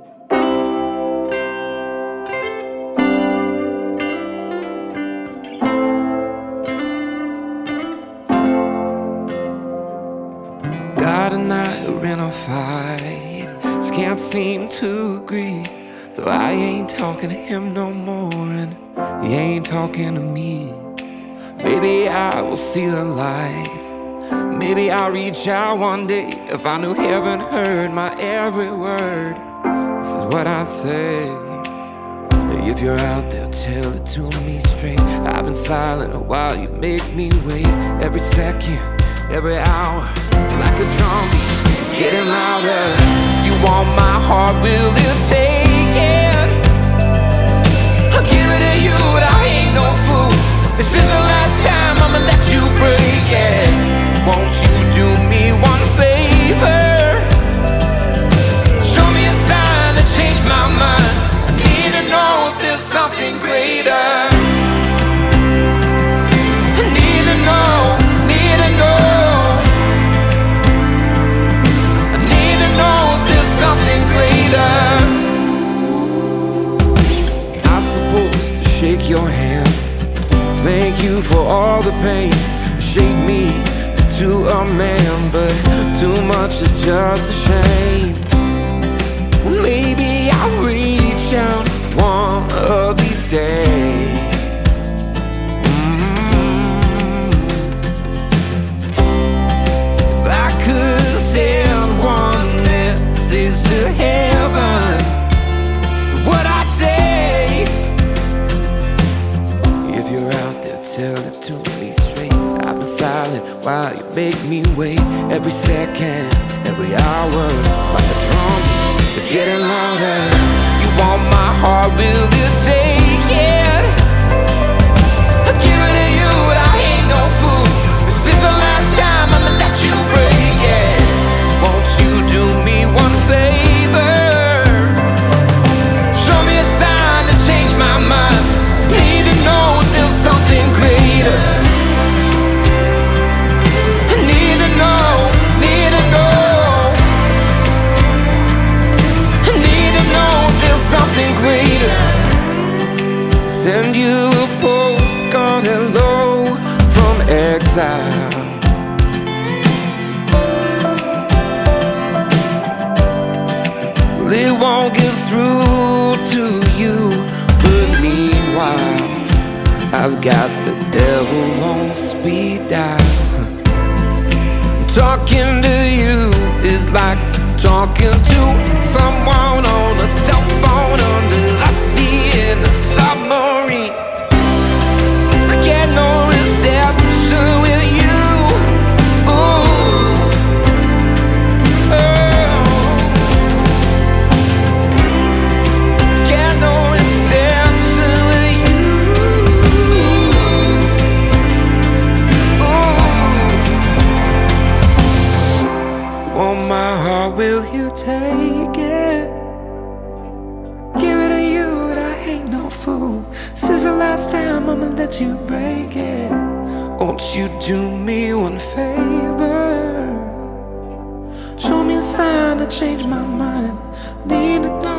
God and I are in a fight, just can't seem to agree. So I ain't talking to him no more, and he ain't talking to me. Maybe I will see the light, maybe I'll reach out one day. If I knew heaven heard my every word, this is what I'd say. If you're out there, tell it to me straight. I've been silent a while, you make me wait. Every second, every hour, like a drum beat, it's getting louder. You want my heart, will you take it? I'll give it to you, but I ain't no fool. This is the last time I'ma let you break it. Won't you do me one favor? Show me a sign to change my mind. I need to know if there's something greater. I need to know, need to know. I need to know if there's something greater. I'm supposed to shake your hand, thank you for all the pain. Shape me into a man, but too much is just a shame. Maybe I'll reach out one of these days. If I could send one message to heaven, it's what I'd say. If you're out there, tell it to me straight. I've been silent while you make me wait. Every second, every hour, like a drum beat, it's getting louder. You want my heart, will you take it? I'll give it to you, but I ain't no fool. This is the last time I'ma let you break it. Won't you do me one favor? Show me a sign to change my mind. Need to know if there's something greater. I need to know, need to know. I need to know if there's something greater. Send you a postcard, hello from exile. Well, it won't get through to you, but meanwhile I've got the devil on speed dial. Talking to you is like talking to someone on a cell phone under the sea in a submarine. I get no reception with you. Ooh. Oh. Get no reception with you. Ooh. Want my heart, will you take it? Give it to you, but I ain't no fool. This is the last time I'ma let you break it. Won't you do me one favor? Show me a sign to change my mind. Need to know